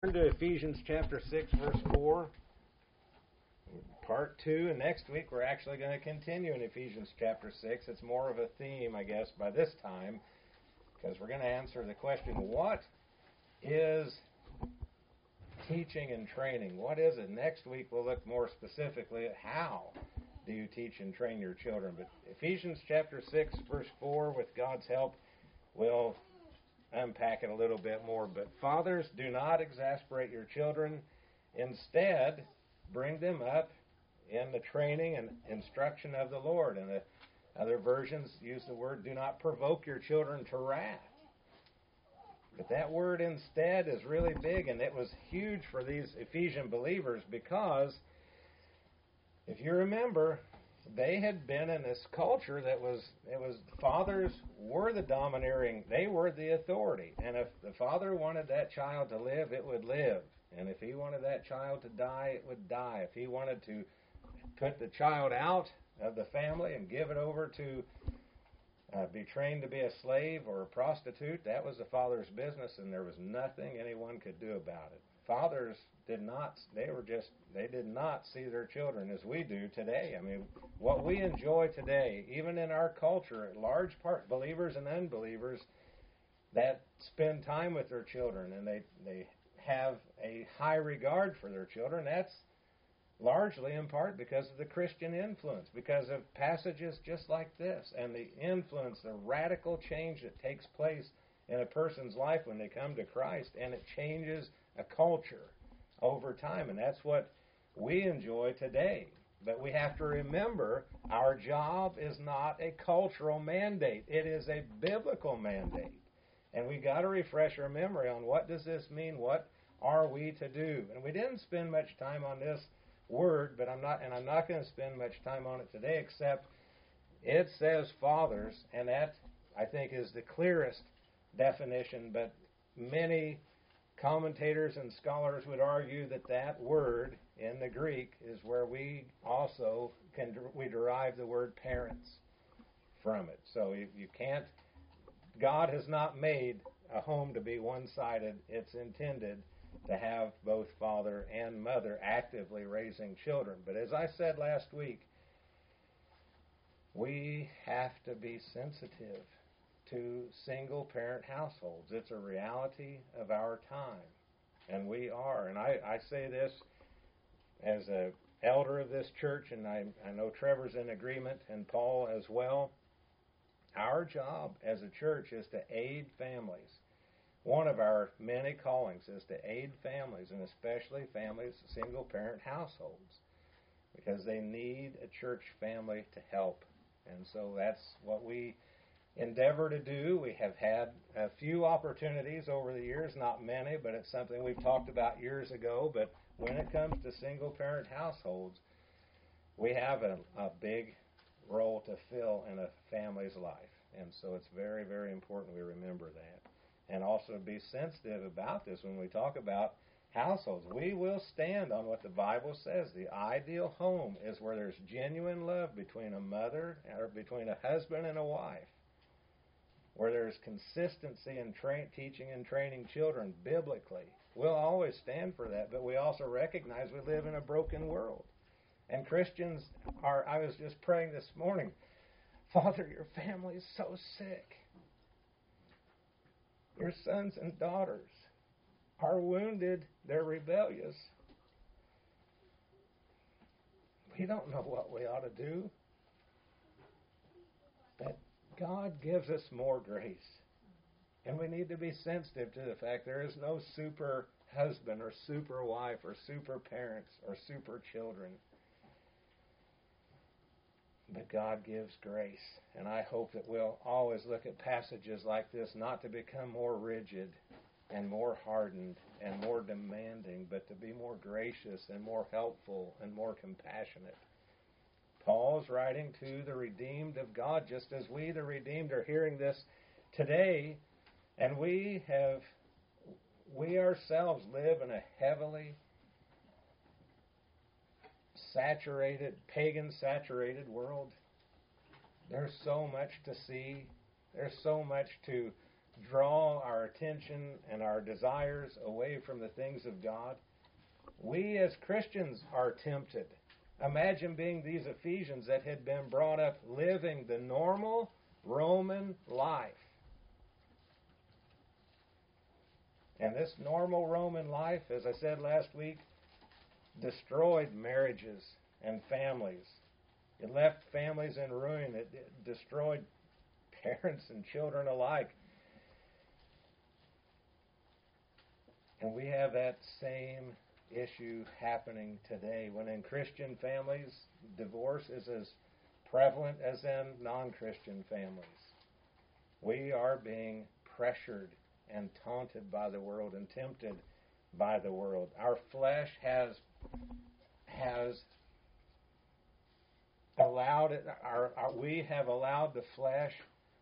Turn to Ephesians chapter 6, verse 4, part 2. And next week we're actually going to continue in Ephesians chapter 6. It's more of a theme, I guess, by this time, because we're going to answer the question, what is teaching and training? What is it? Next week we'll look more specifically at how do you teach and train your children. But Ephesians chapter 6, verse 4, with God's help, will unpack it a little bit more. But fathers, do not exasperate your children. Instead, bring them up in the training and instruction of the Lord. And the other versions use the word, do not provoke your children to wrath. But that word instead is really big, and it was huge for these Ephesian believers because, if you remember, they had been in this culture that was fathers were the domineering, they were the authority. And if the father wanted that child to live, it would live. And if he wanted that child to die, it would die. If he wanted to put the child out of the family and give it over to be trained to be a slave or a prostitute, that was the father's business, and there was nothing anyone could do about it. Fathers did not see their children as we do today. I mean, what we enjoy today, even in our culture, in large part, believers and unbelievers that spend time with their children and they have a high regard for their children, that's largely in part because of the Christian influence, because of passages just like this, and the influence, the radical change that takes place in a person's life when they come to Christ, and it changes a culture over time, and that's what we enjoy today. But we have to remember, our job is not a cultural mandate. It is a biblical mandate. And we got to refresh our memory on what does this mean? What are we to do? And we didn't spend much time on this word, but I'm not going to spend much time on it today, except it says fathers, and that, I think, is the clearest definition, but many commentators and scholars would argue that that word in the Greek is where we also we derive the word parents from it. So you can't, God has not made a home to be one-sided. It's intended to have both father and mother actively raising children. But as I said last week, we have to be sensitive to single-parent households. It's a reality of our time, and we are. And I say this as an elder of this church, and I know Trevor's in agreement, and Paul as well. Our job as a church is to aid families. One of our many callings is to aid families, and especially families, single-parent households, because they need a church family to help. And so that's what we endeavor to do. We have had a few opportunities over the years, not many, but it's something we've talked about years ago. But when it comes to single-parent households, we have a big role to fill in a family's life. And so it's very, very important we remember that. And also be sensitive about this when we talk about households. We will stand on what the Bible says. The ideal home is where there's genuine love between a mother or between a husband and a wife, where there's consistency in teaching and training children biblically. We'll always stand for that, but we also recognize we live in a broken world. And Christians are, I was just praying this morning, Father, your family is so sick. Your sons and daughters are wounded, they're rebellious. We don't know what we ought to do, but God gives us more grace. And we need to be sensitive to the fact there is no super husband or super wife or super parents or super children. But God gives grace. And I hope that we'll always look at passages like this not to become more rigid and more hardened and more demanding, but to be more gracious and more helpful and more compassionate. Paul's writing to the redeemed of God, just as we, the redeemed, are hearing this today, and we ourselves live in a heavily pagan-saturated world. There's so much to see. There's so much to draw our attention and our desires away from the things of God. We as Christians are tempted. Imagine being these Ephesians that had been brought up living the normal Roman life. And this normal Roman life, as I said last week, destroyed marriages and families. It left families in ruin. It destroyed parents and children alike. And we have that same issue happening today. When in Christian families, divorce is as prevalent as in non-Christian families. We are being pressured and taunted by the world and tempted by the world. Our flesh has allowed it. We have allowed the flesh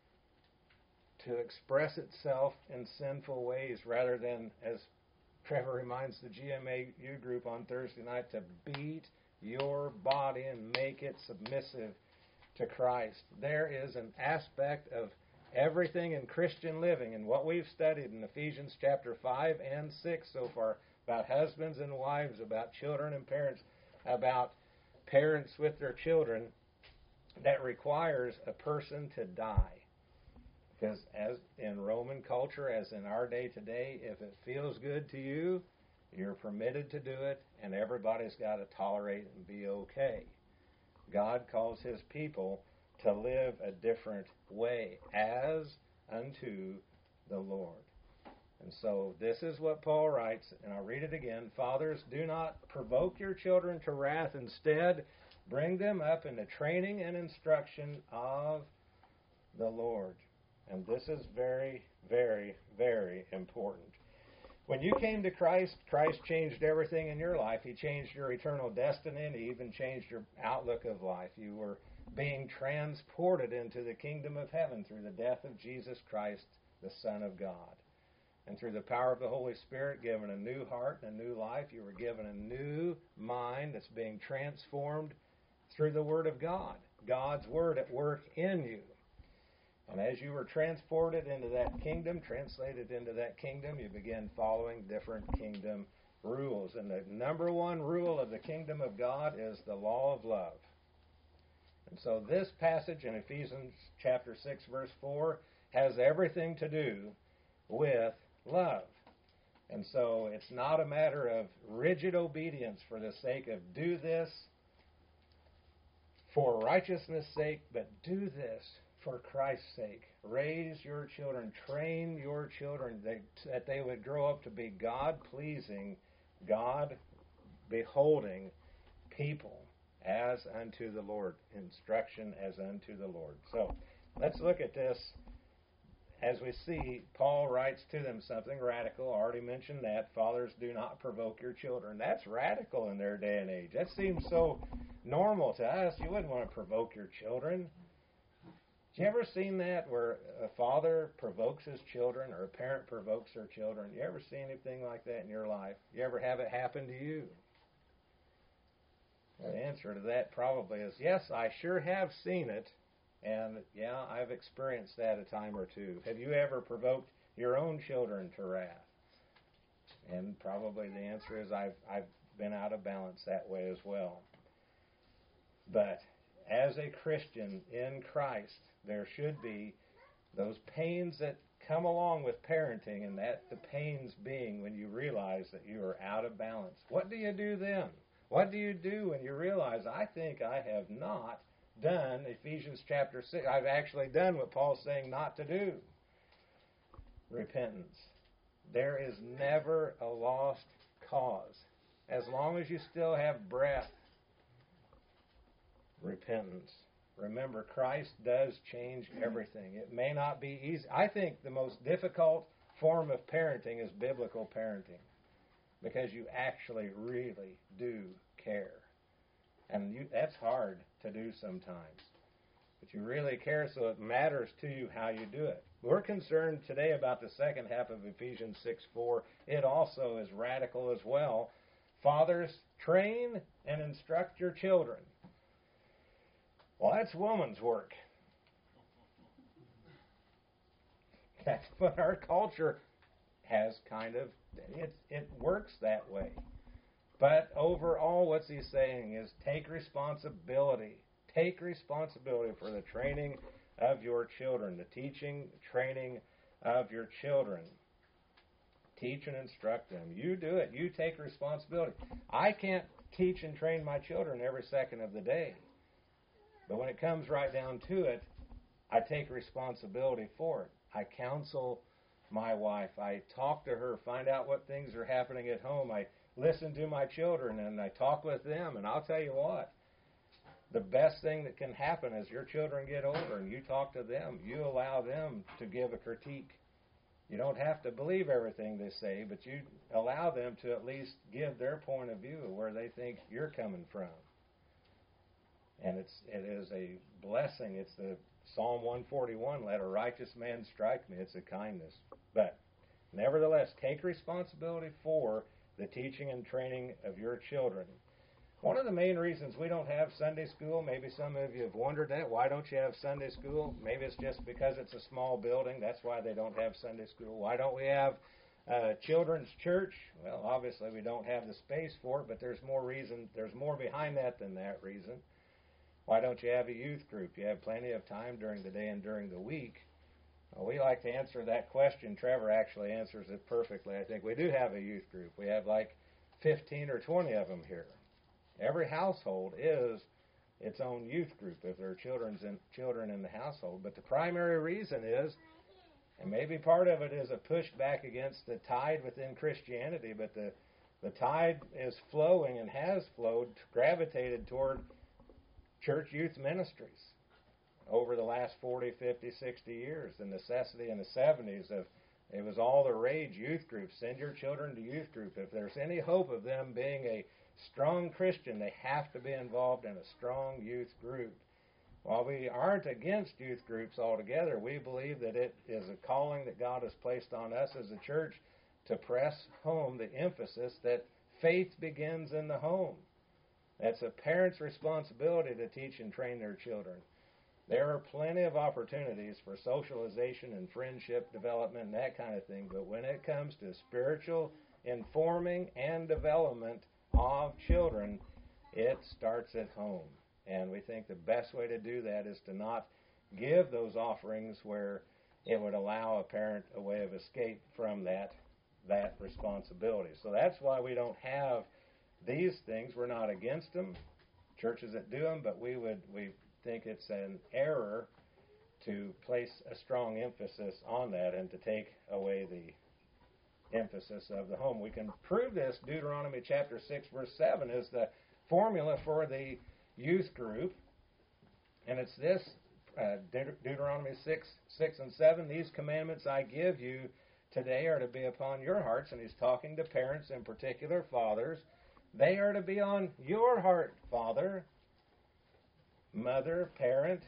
to express itself in sinful ways rather than, as Trevor reminds the GMAU group on Thursday night, to beat your body and make it submissive to Christ. There is an aspect of everything in Christian living and what we've studied in Ephesians chapter 5 and 6 so far about husbands and wives, about children and parents, about parents with their children, that requires a person to die. Because as in Roman culture, as in our day today, if it feels good to you, you're permitted to do it, and everybody's got to tolerate and be okay. God calls His people to live a different way, as unto the Lord. And so this is what Paul writes, and I'll read it again. Fathers, do not provoke your children to wrath. Instead, bring them up in the training and instruction of the Lord. And this is very, very, very important. When you came to Christ, Christ changed everything in your life. He changed your eternal destiny, and He even changed your outlook of life. You were being transported into the kingdom of heaven through the death of Jesus Christ, the Son of God. And through the power of the Holy Spirit, given a new heart and a new life, you were given a new mind that's being transformed through the Word of God. God's Word at work in you. And as you were transported into that kingdom, translated into that kingdom, you begin following different kingdom rules. And the number one rule of the kingdom of God is the law of love. And so this passage in Ephesians chapter 6, verse 4, has everything to do with love. And so it's not a matter of rigid obedience for the sake of do this for righteousness' sake, but do this for Christ's sake. Raise your children, train your children that they would grow up to be God-pleasing, God-beholding people as unto the Lord. Instruction as unto the Lord. So let's look at this. As we see, Paul writes to them something radical. I already mentioned that. Fathers, do not provoke your children. That's radical in their day and age. That seems so normal to us. You wouldn't want to provoke your children. You ever seen that where a father provokes his children or a parent provokes their children? You ever see anything like that in your life? You ever have it happen to you? Well, the answer to that probably is yes, I sure have seen it. And yeah, I've experienced that a time or two. Have you ever provoked your own children to wrath? And probably the answer is I've been out of balance that way as well. But as a Christian in Christ, there should be those pains that come along with parenting, and that the pains being when you realize that you are out of balance. What do you do then? What do you do when you realize, I think I have not done Ephesians chapter 6. I've actually done what Paul's saying not to do. Repentance. There is never a lost cause. As long as you still have breath, repentance. Remember, Christ does change everything. It may not be easy. I think the most difficult form of parenting is biblical parenting, because you actually really do care. And that's hard to do sometimes. But you really care, so it matters to you how you do it. We're concerned today about the second half of Ephesians 6:4. It also is radical as well. Fathers, train and instruct your children. Well, that's woman's work. That's what our culture has kind of, it works that way. But overall, what's he saying is take responsibility. Take responsibility for the training of your children, the teaching, training of your children. Teach and instruct them. You do it. You take responsibility. I can't teach and train my children every second of the day. But when it comes right down to it, I take responsibility for it. I counsel my wife. I talk to her, find out what things are happening at home. I listen to my children and I talk with them. And I'll tell you what, the best thing that can happen is your children get older and you talk to them. You allow them to give a critique. You don't have to believe everything they say, but you allow them to at least give their point of view of where they think you're coming from. And it is a blessing. It's the Psalm 141, let a righteous man strike me. It's a kindness. But nevertheless, take responsibility for the teaching and training of your children. One of the main reasons we don't have Sunday school, maybe some of you have wondered that, why don't you have Sunday school? Maybe it's just because it's a small building. That's why they don't have Sunday school. Why don't we have children's church? Well, obviously we don't have the space for it, but there's more reason. There's more behind that than that reason. Why don't you have a youth group? You have plenty of time during the day and during the week. Well, we like to answer that question. Trevor actually answers it perfectly. I think we do have a youth group. We have like 15 or 20 of them here. Every household is its own youth group if there are children in the household. But the primary reason is, and maybe part of it is a push back against the tide within Christianity, but the tide is flowing and has flowed, gravitated toward church youth ministries over the last 40, 50, 60 years. The necessity in the 70s of it was all the rage, youth groups. Send your children to youth group. If there's any hope of them being a strong Christian, they have to be involved in a strong youth group. While we aren't against youth groups altogether, we believe that it is a calling that God has placed on us as a church to press home the emphasis that faith begins in the home. That's a parent's responsibility to teach and train their children. There are plenty of opportunities for socialization and friendship development and that kind of thing, but when it comes to spiritual informing and development of children, it starts at home. And we think the best way to do that is to not give those offerings where it would allow a parent a way of escape from that responsibility. So that's why we don't have these things. We're not against them, churches that do them, but we think it's an error to place a strong emphasis on that and to take away the emphasis of the home. We can prove this. Deuteronomy chapter 6, verse 7 is the formula for the youth group. And it's this, Deuteronomy 6 and 7, these commandments I give you today are to be upon your hearts. And he's talking to parents, in particular fathers. They are to be on your heart, father, mother, parent.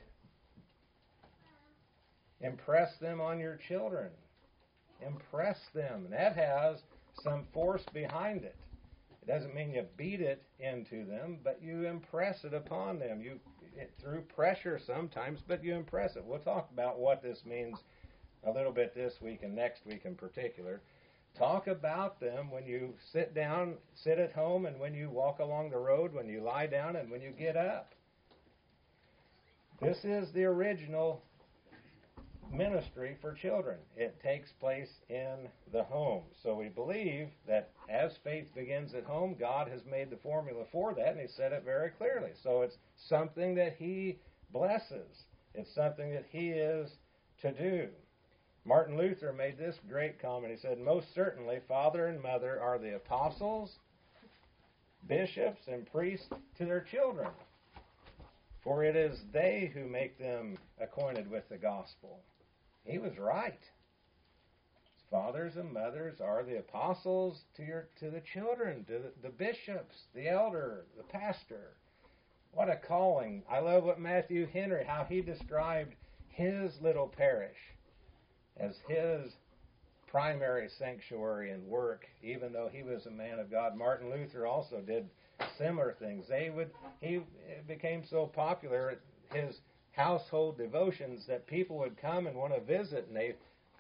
Impress them on your children. Impress them. That has some force behind it. It doesn't mean you beat it into them, but you impress it upon them. Through pressure sometimes, but you impress it. We'll talk about what this means a little bit this week and next week in particular. Talk about them when you sit at home, and when you walk along the road, when you lie down, and when you get up. This is the original ministry for children. It takes place in the home. So we believe that as faith begins at home, God has made the formula for that, and He said it very clearly. So it's something that He blesses. It's something that He is to do. Martin Luther made this great comment. He said, most certainly, father and mother are the apostles, bishops, and priests to their children, for it is they who make them acquainted with the gospel. He was right. Fathers and mothers are the apostles to the children, to the bishops, the elder, the pastor. What a calling. I love what Matthew Henry, how he described his little parish as his primary sanctuary and work, even though he was a man of God. Martin Luther also did similar things. He became so popular at his household devotions that people would come and want to visit, and they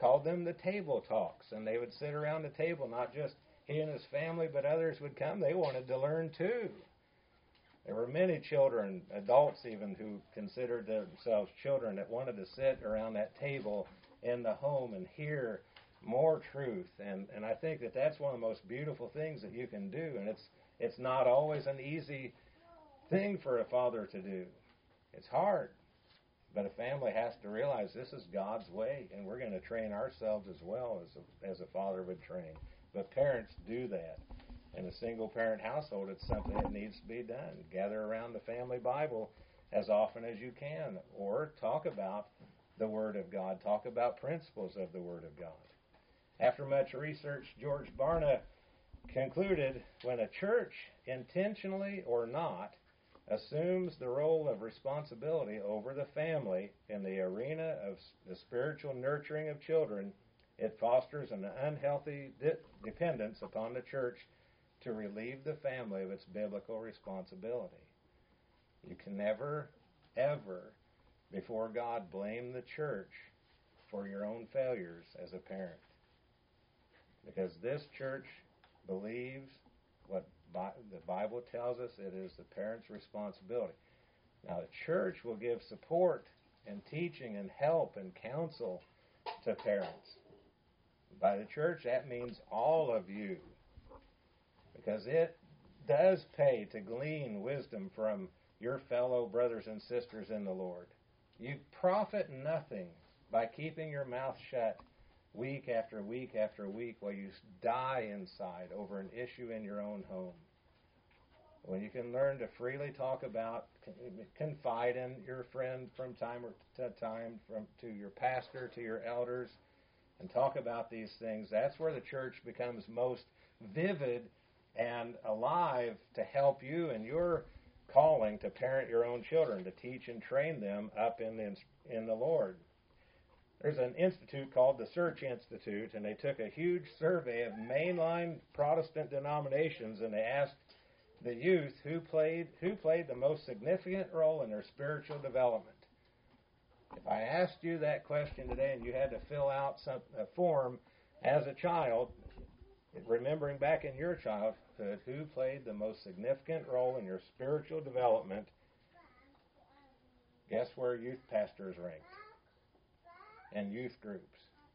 called them the table talks. And they would sit around the table, not just he and his family, but others would come. They wanted to learn too. There were many children, adults even, who considered themselves children that wanted to sit around that table in the home and hear more truth. And I think that that's one of the most beautiful things that you can do. And it's not always an easy thing for a father to do. It's hard. But a family has to realize this is God's way, and we're going to train ourselves as well as a father would train. But parents do that. In a single-parent household, it's something that needs to be done. Gather around the family Bible as often as you can, or talk about the Word of God. Talk about principles of the Word of God. After much research, George Barna concluded, when a church, intentionally or not, assumes the role of responsibility over the family in the arena of the spiritual nurturing of children, it fosters an unhealthy dependence upon the church to relieve the family of its biblical responsibility. You can never, ever, before God, blame the church for your own failures as a parent. Because this church believes what the Bible tells us it is the parent's responsibility. Now, the church will give support and teaching and help and counsel to parents. By the church, that means all of you. Because it does pay to glean wisdom from your fellow brothers and sisters in the Lord. You profit nothing by keeping your mouth shut week after week after week while you die inside over an issue in your own home. When you can learn to freely talk about, confide in your friend from time to time, to your pastor, to your elders, and talk about these things, that's where the church becomes most vivid and alive to help you in your calling to parent your own children, to teach and train them up in the Lord. There's an institute called the Search Institute, and they took a huge survey of mainline Protestant denominations, and they asked the youth who played the most significant role in their spiritual development. If I asked you that question today and you had to fill out a form as a child, remembering back in your childhood who played the most significant role in your spiritual development, guess where youth pastors ranked? And youth groups?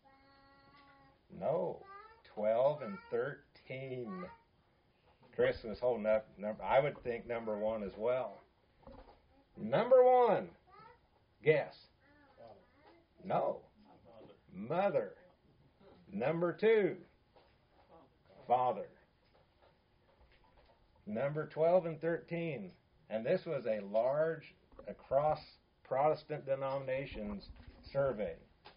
No. 12 and 13. Chris was holding up, I would think number one as well. Number one. Guess. No. Mother. Number two. Father. Number 12 and 13. And this was a large, across Protestant denominations survey.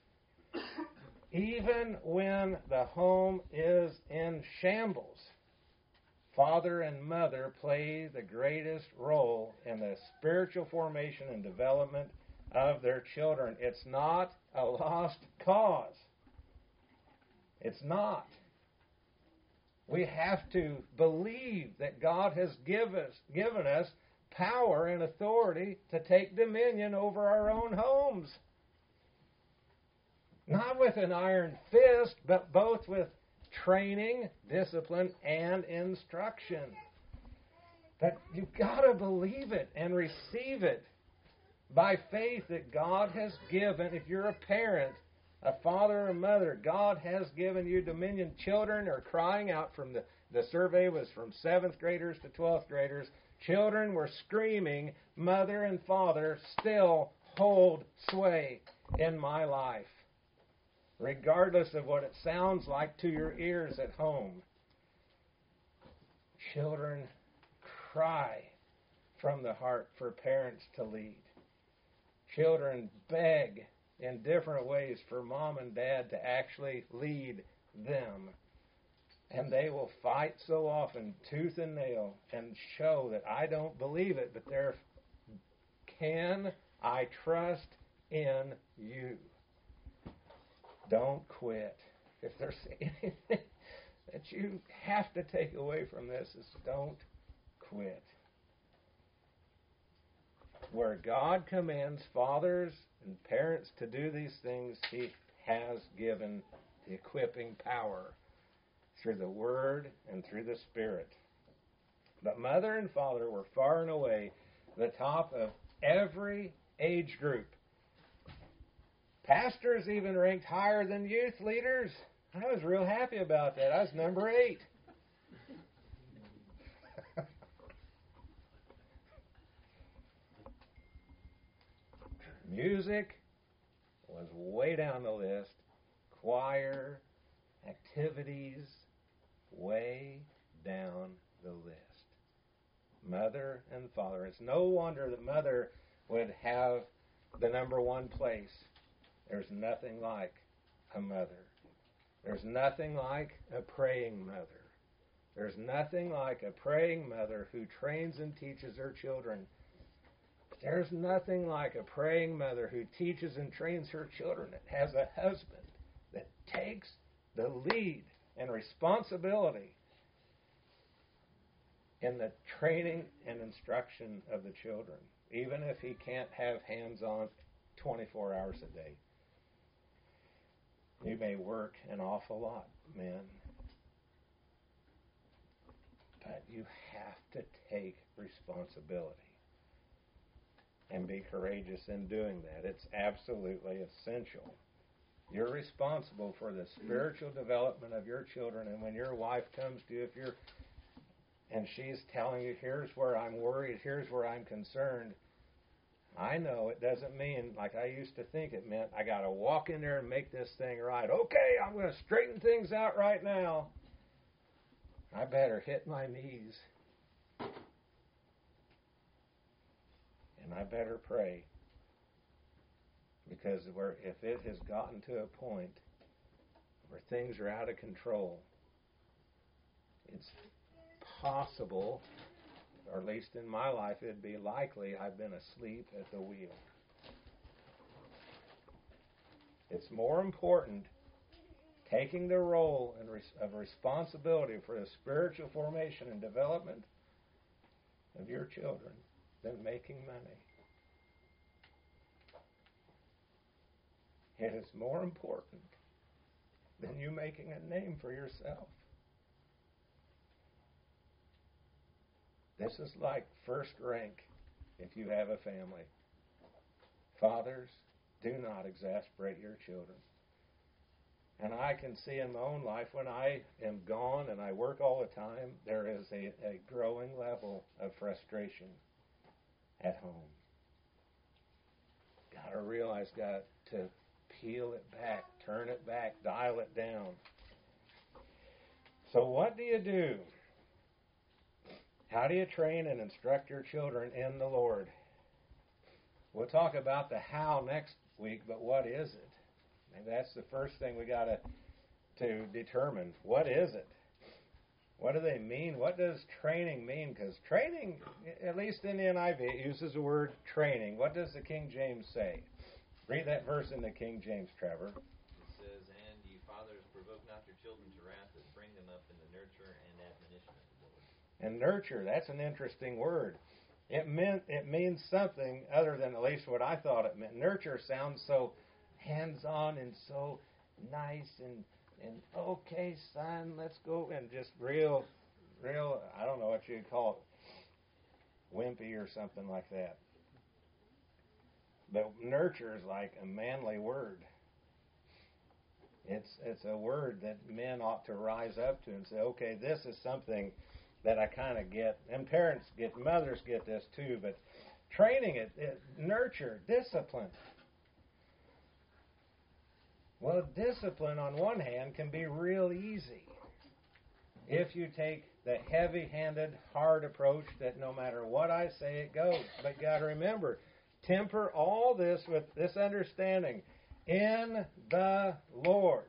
Even when the home is in shambles, father and mother play the greatest role in the spiritual formation and development of their children. It's not a lost cause. It's not. We have to believe that God has given us power and authority to take dominion over our own homes. Not with an iron fist, but both with training, discipline, and instruction. But you've got to believe it and receive it by faith that God has given. If you're a parent, a father or mother, God has given you dominion. Children are crying out from the survey was from 7th graders to 12th graders. Children were screaming, mother and father still hold sway in my life. Regardless of what it sounds like to your ears at home. Children cry from the heart for parents to lead. Children beg in different ways for mom and dad to actually lead them. And they will fight so often, tooth and nail, and show that I don't believe it, but can I trust in you? Don't quit. If there's anything that you have to take away from this, is don't quit. Where God commands fathers and parents to do these things, He has given the equipping power through the Word and through the Spirit. But mother and father were far and away the top of every age group. Pastors even ranked higher than youth leaders. I was real happy about that. I was number 8. Music was way down the list. Choir, activities, way down the list. Mother and father. It's no wonder that mother would have the number 1 place. There's nothing like a mother. There's nothing like a praying mother. There's nothing like a praying mother who trains and teaches her children. There's nothing like a praying mother who teaches and trains her children that has a husband that takes the lead and responsibility in the training and instruction of the children, even if he can't have hands-on 24 hours a day. You may work an awful lot, men, but you have to take responsibility and be courageous in doing that. It's absolutely essential. You're responsible for the spiritual development of your children, and when your wife comes to you, and she's telling you, here's where I'm worried, here's where I'm concerned, I know it doesn't mean, like I used to think it meant, I got to walk in there and make this thing right. Okay, I'm going to straighten things out right now. I better hit my knees. And I better pray. Because if it has gotten to a point where things are out of control, it's possible, or at least in my life, it'd be likely I've been asleep at the wheel. It's more important taking the role of responsibility for the spiritual formation and development of your children than making money. It is more important than you making a name for yourself. This is like first rank if you have a family. Fathers, do not exasperate your children. And I can see in my own life when I am gone and I work all the time, there is a growing level of frustration at home. Got to realize, got to peel it back, turn it back, dial it down. So what do you do? How do you train and instruct your children in the Lord? We'll talk about the how next week, but what is it? And that's the first thing we got to determine. What is it? What do they mean? What does training mean? Because training, at least in the NIV, it uses the word training. What does the King James say? Read that verse in the King James, Trevor. It says, "And ye fathers, provoke not your children to wrath, but bring them up in the nurture and admonition of the Lord." And nurture, that's an interesting word. It means something other than at least what I thought it meant. Nurture sounds so hands-on and so nice and okay, son, let's go, and just real, I don't know what you'd call it, wimpy or something like that. But nurture is like a manly word. It's a word that men ought to rise up to and say, okay, this is something that I kind of get. And parents get, mothers get this too, but training it, nurture, discipline. Well, discipline on one hand can be real easy if you take the heavy-handed, hard approach that no matter what I say, it goes. But you got to remember, temper all this with this understanding. In the Lord.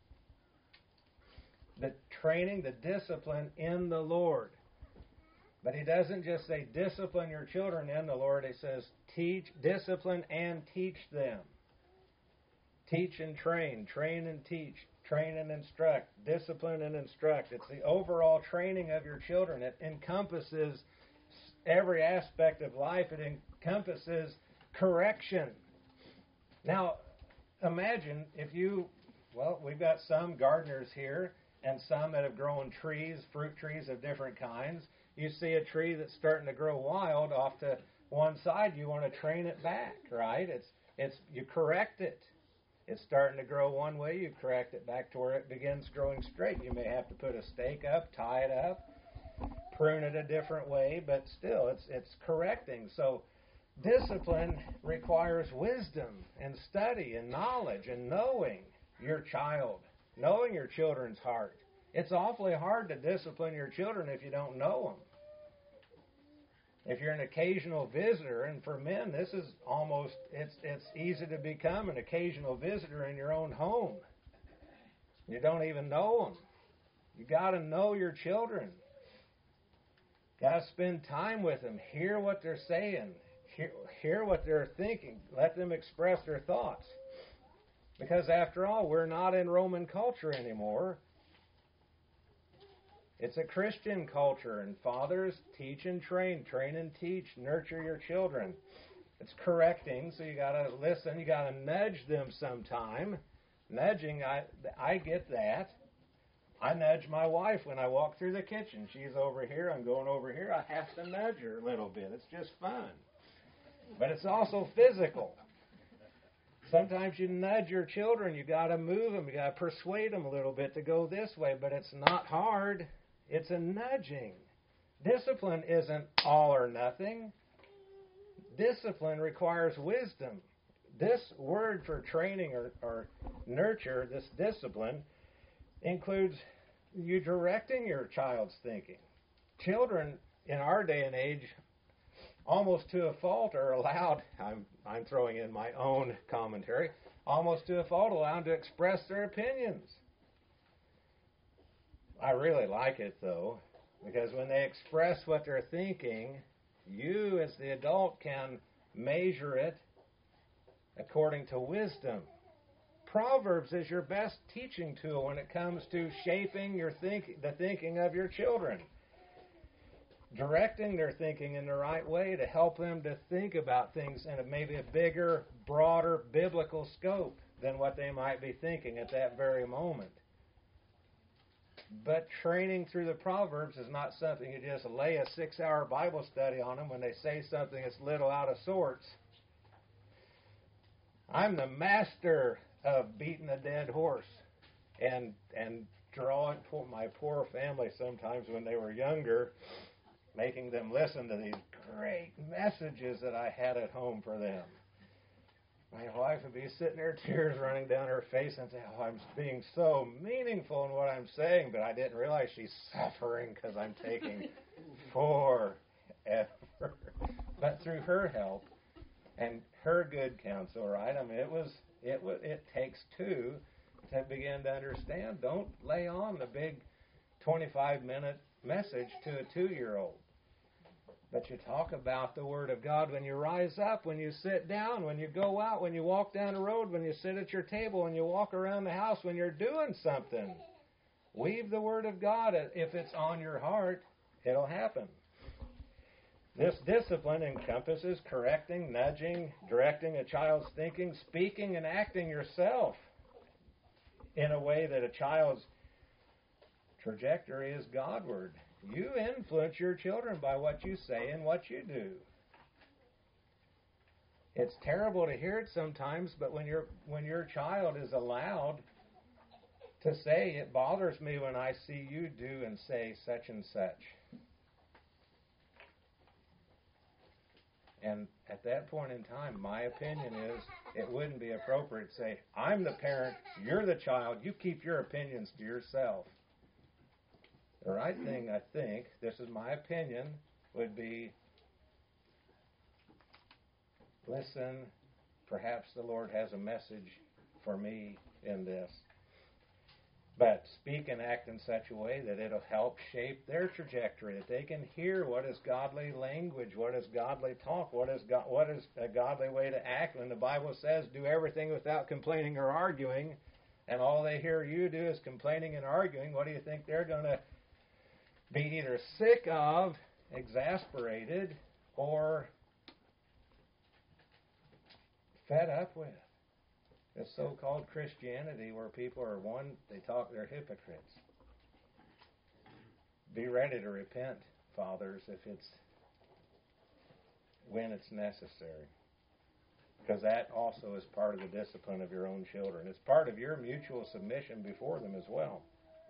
The training, the discipline in the Lord. But he doesn't just say discipline your children in the Lord. He says teach, discipline and teach them. Teach and train and teach, train and instruct, discipline and instruct. It's the overall training of your children. It encompasses every aspect of life. It encompasses correction. Now, imagine if you, we've got some gardeners here and some that have grown trees, fruit trees of different kinds. You see a tree that's starting to grow wild off to one side, you want to train it back, right? You correct it. It's starting to grow one way, you correct it back to where it begins growing straight. You may have to put a stake up, tie it up, prune it a different way, but still, it's correcting. So discipline requires wisdom and study and knowledge and knowing your child, knowing your children's heart. It's awfully hard to discipline your children if you don't know them. If you're an occasional visitor, and for men, this is almost, it's easy to become an occasional visitor in your own home. You don't even know them. You got to know your children. Got to spend time with them. Hear what they're saying. Hear what they're thinking. Let them express their thoughts. Because after all, we're not in Roman culture anymore. It's a Christian culture, and fathers teach and train and teach, nurture your children. It's correcting, so you got to listen. You got to nudge them sometime. Nudging, I get that. I nudge my wife when I walk through the kitchen. She's over here. I'm going over here. I have to nudge her a little bit. It's just fun. But it's also physical. Sometimes you nudge your children. You got to move them. You got to persuade them a little bit to go this way. But it's not hard. It's a nudging. Discipline isn't all or nothing. Discipline requires wisdom. This word for training or nurture, this discipline, includes you directing your child's thinking. Children in our day and age, almost to a fault, are allowed, I'm throwing in my own commentary, almost to a fault allowed to express their opinions. I really like it, though, because when they express what they're thinking, you as the adult can measure it according to wisdom. Proverbs is your best teaching tool when it comes to shaping the thinking of your children. Directing their thinking in the right way to help them to think about things in maybe a bigger, broader biblical scope than what they might be thinking at that very moment. But training through the Proverbs is not something you just lay a 6-hour Bible study on them when they say something that's a little out of sorts. I'm the master of beating a dead horse and drawing my poor family sometimes when they were younger, making them listen to these great messages that I had at home for them. My wife would be sitting there, tears running down her face, and say, "Oh, I'm being so meaningful in what I'm saying," but I didn't realize she's suffering because I'm taking forever. But through her help and her good counsel, right? I mean, it takes two to begin to understand. Don't lay on the big 25-minute message to a 2-year-old. But you talk about the Word of God when you rise up, when you sit down, when you go out, when you walk down the road, when you sit at your table, when you walk around the house, when you're doing something. Weave the Word of God. If it's on your heart, it'll happen. This discipline encompasses correcting, nudging, directing a child's thinking, speaking and acting yourself in a way that a child's trajectory is Godward. You influence your children by what you say and what you do. It's terrible to hear it sometimes, but when your child is allowed to say, "It bothers me when I see you do and say such and such." And at that point in time, my opinion is it wouldn't be appropriate to say, "I'm the parent, you're the child, you keep your opinions to yourself." The right thing, I think, this is my opinion, would be listen, perhaps the Lord has a message for me in this. But speak and act in such a way that it'll help shape their trajectory, that they can hear what is godly language, what is godly talk, what is a godly way to act. When the Bible says, do everything without complaining or arguing, and all they hear you do is complaining and arguing, what do you think they're going to be either sick of, exasperated, or fed up with? this so-called Christianity where people are they're hypocrites. Be ready to repent, fathers, when it's necessary. Because that also is part of the discipline of your own children. It's part of your mutual submission before them as well.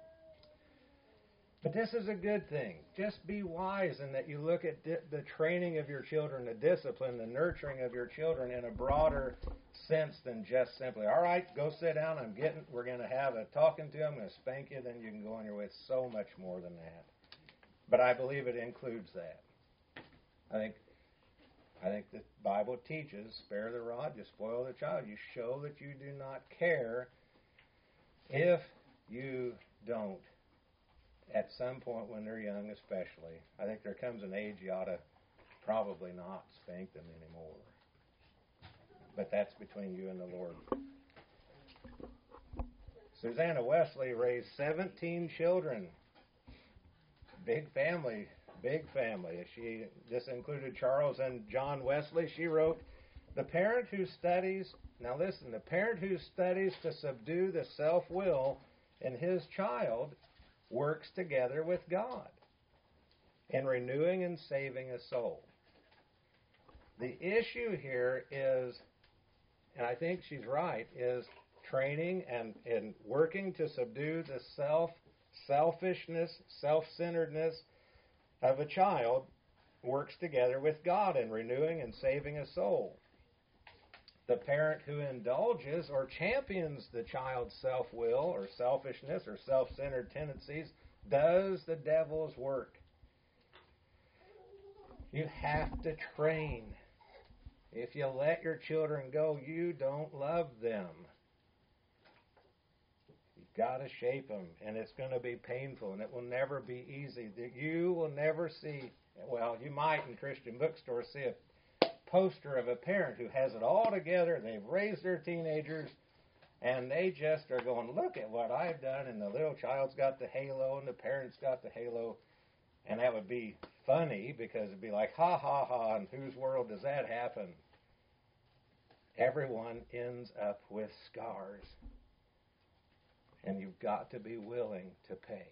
But this is a good thing. Just be wise in that you look at the training of your children, the discipline, the nurturing of your children in a broader sense than just simply, all right, go sit down, we're going to have a talking to, I'm going to spank you, then you can go on your way. It's so much more than that. But I believe it includes that. I think the Bible teaches, spare the rod, you spoil the child. You show that you do not care if you don't. At some point when they're young especially, I think there comes an age you ought to probably not spank them anymore. But that's between you and the Lord. Susanna Wesley raised 17 children. Big family. This included Charles and John Wesley. She wrote, the parent who studies to subdue the self-will in his child works together with God in renewing and saving a soul. The issue here is, and I think she's right, is training and working to subdue the selfishness, self-centeredness of a child works together with God in renewing and saving a soul. The parent who indulges or champions the child's self-will or selfishness or self-centered tendencies does the devil's work. You have to train. If you let your children go, you don't love them. You've got to shape them, and it's going to be painful, and it will never be easy. You will never see, well, you might in Christian bookstores see a poster of a parent who has it all together. They've raised their teenagers, and they just are going, look at what I've done, and the little child's got the halo, and the parent's got the halo. And that would be funny, because it'd be like, ha, ha, ha, in whose world does that happen? Everyone ends up with scars. And you've got to be willing to pay.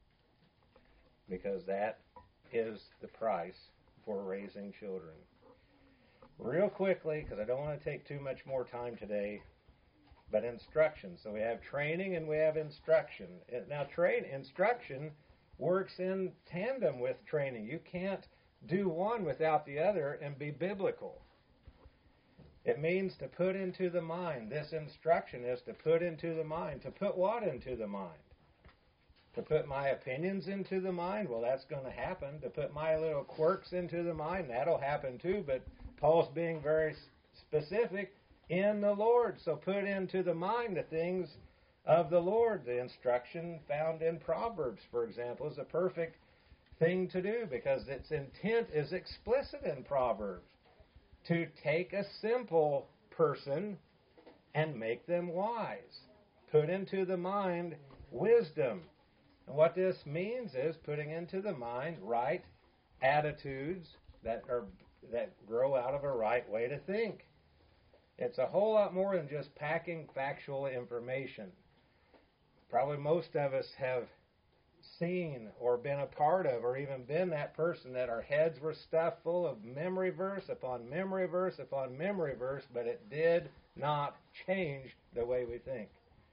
Because that is the price for raising children. Real quickly, because I don't want to take too much more time today, but instruction. So we have training and we have instruction. Now, instruction works in tandem with training. You can't do one without the other and be biblical. It means to put into the mind. This instruction is to put into the mind. To put what into the mind? To put my opinions into the mind? Well, that's going to happen. To put my little quirks into the mind? That'll happen too, but Paul's being very specific in the Lord. So put into the mind the things of the Lord. The instruction found in Proverbs, for example, is a perfect thing to do because its intent is explicit in Proverbs. To take a simple person and make them wise. Put into the mind wisdom. And what this means is putting into the mind right attitudes that grow out of a right way to think. It's a whole lot more than just packing factual information. Probably most of us have seen or been a part of or even been that person that our heads were stuffed full of memory verse upon memory verse upon memory verse, but it did not change the way we think.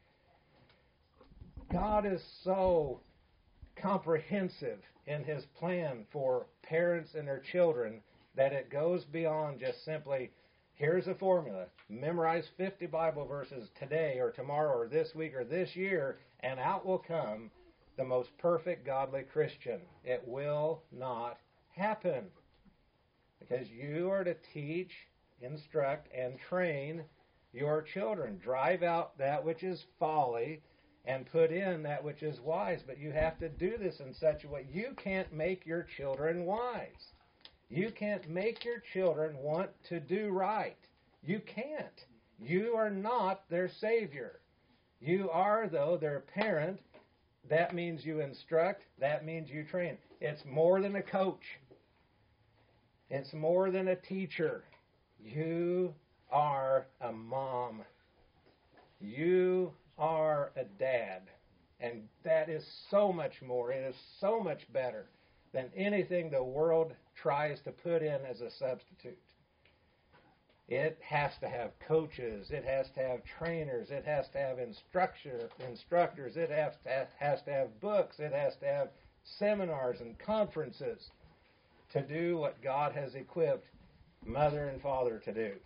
God is so comprehensive in His plan for parents and their children that it goes beyond just simply, here's a formula, memorize 50 Bible verses today or tomorrow or this week or this year, and out will come the most perfect godly Christian. It will not happen. Because you are to teach, instruct, and train your children. Drive out that which is folly and put in that which is wise. But you have to do this in such a way. You can't make your children wise. You can't make your children want to do right. You can't. You are not their Savior. You are, though, their parent. That means you instruct. That means you train. It's more than a coach. It's more than a teacher. You are a mom. You are a dad. And that is so much more. It is so much better than anything the world tries to put in as a substitute. It has to have coaches. It has to have trainers. It has to have instructors. It has to have books. It has to have seminars and conferences to do what God has equipped mother and father to do.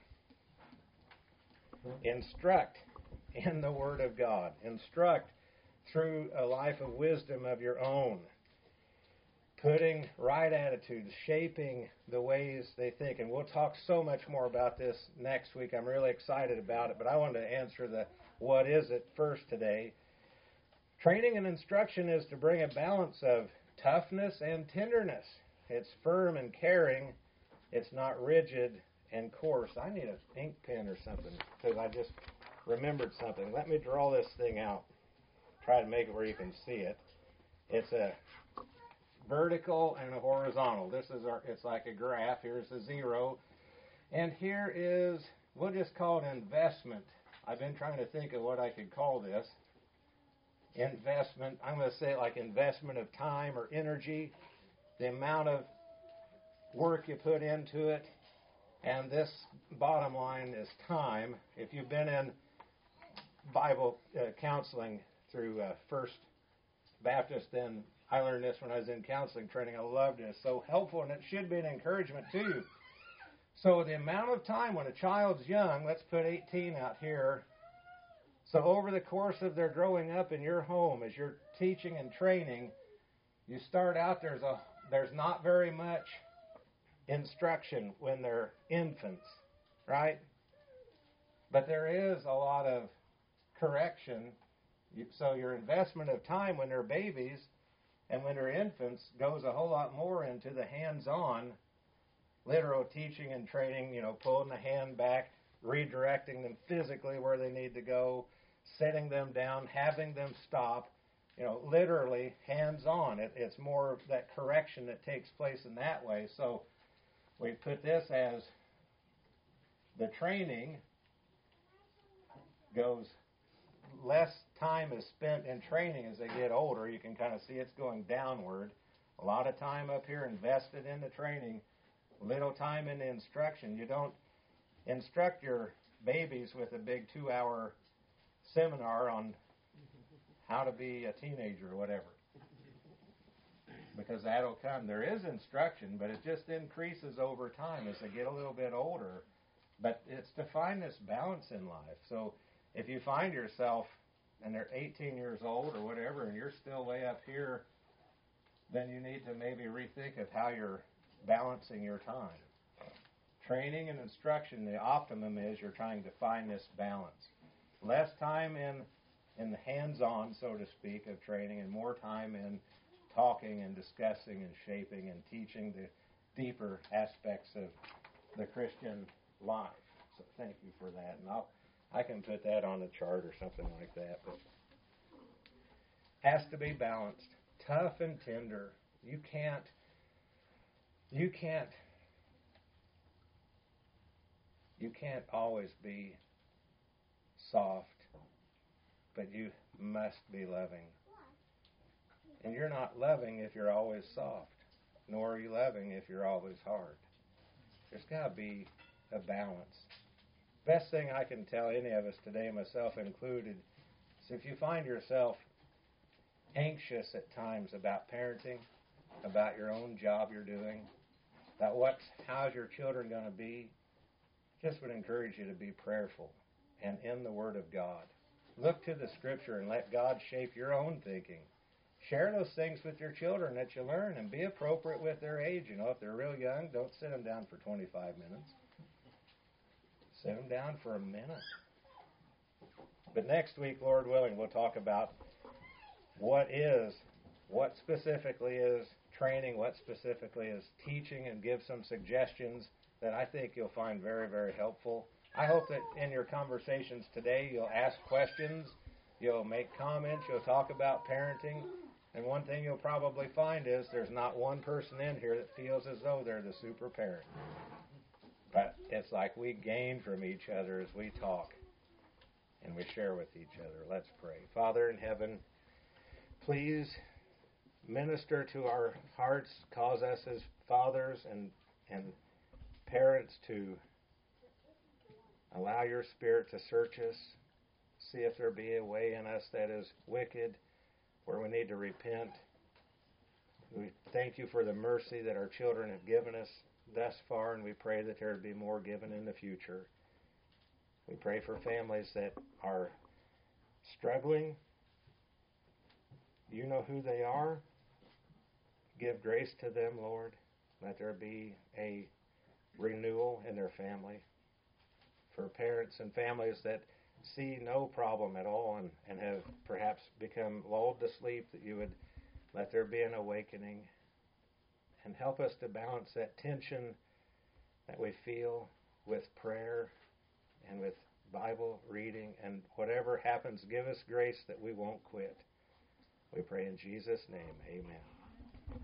Instruct in the Word of God. Instruct through a life of wisdom of your own. Putting right attitudes, shaping the ways they think. And we'll talk so much more about this next week. I'm really excited about it, but I wanted to answer the what is it first today. Training and instruction is to bring a balance of toughness and tenderness. It's firm and caring. It's not rigid and coarse. I need an ink pen or something because I just remembered something. Let me draw this thing out. Try to make it where you can see it. It's a vertical and a horizontal. It's like a graph. Here's a 0. And here is, we'll just call it investment. I've been trying to think of what I could call this. Investment, I'm going to say it like investment of time or energy, the amount of work you put into it. And this bottom line is time. If you've been in Bible counseling through First Baptist, then I learned this when I was in counseling training. I loved it. It's so helpful, and it should be an encouragement to you. So the amount of time when a child's young, let's put 18 out here. So over the course of their growing up in your home, as you're teaching and training, you start out, there's not very much instruction when they're infants, right? But there is a lot of correction. So your investment of time when they're babies and when they're infants goes a whole lot more into the hands-on, literal teaching and training, pulling the hand back, redirecting them physically where they need to go, setting them down, having them stop, literally hands-on. It's more of that correction that takes place in that way. So we put this as the training goes, less time is spent in training as they get older. You can kind of see it's going downward. A lot of time up here invested in the training, little time in the instruction. You don't instruct your babies with a big 2-hour seminar on how to be a teenager or whatever. Because that'll come. There is instruction, but it just increases over time as they get a little bit older. But it's to find this balance in life. So if you find yourself, and they're 18 years old or whatever, and you're still way up here, then you need to maybe rethink of how you're balancing your time. Training and instruction, the optimum is you're trying to find this balance. Less time in the hands-on, so to speak, of training, and more time in talking and discussing and shaping and teaching the deeper aspects of the Christian life. So thank you for that. And I can put that on a chart or something like that. But has to be balanced. Tough and tender. You can't always be soft, but you must be loving. And you're not loving if you're always soft, nor are you loving if you're always hard. There's got to be a balance. Best thing I can tell any of us today, myself included, is if you find yourself anxious at times about parenting, about your own job you're doing, about how's your children going to be, just would encourage you to be prayerful and in the Word of God. Look to the Scripture and let God shape your own thinking. Share those things with your children that you learn and be appropriate with their age. If they're real young, don't sit them down for 25 minutes. Sit them down for a minute. But next week, Lord willing, we'll talk about what specifically is training, what specifically is teaching, and give some suggestions that I think you'll find very, very helpful. I hope that in your conversations today, you'll ask questions, you'll make comments, you'll talk about parenting. And one thing you'll probably find is there's not one person in here that feels as though they're the super parent. But it's like we gain from each other as we talk. and we share with each other. Let's pray. Father in heaven, please minister to our hearts. Cause us as fathers and parents to allow your Spirit to search us, see if there be a way in us that is wicked, where we need to repent. We thank you for the mercy that our children have given us thus far, and we pray that there would be more given in the future. We pray for families that are struggling. You know who they are. Give grace to them, Lord. Let there be a renewal in their family. For parents and families that see no problem at all and have perhaps become lulled to sleep, that you would let there be an awakening and help us to balance that tension that we feel with prayer and with Bible reading, and whatever happens, give us grace that we won't quit. We pray in Jesus' name, amen.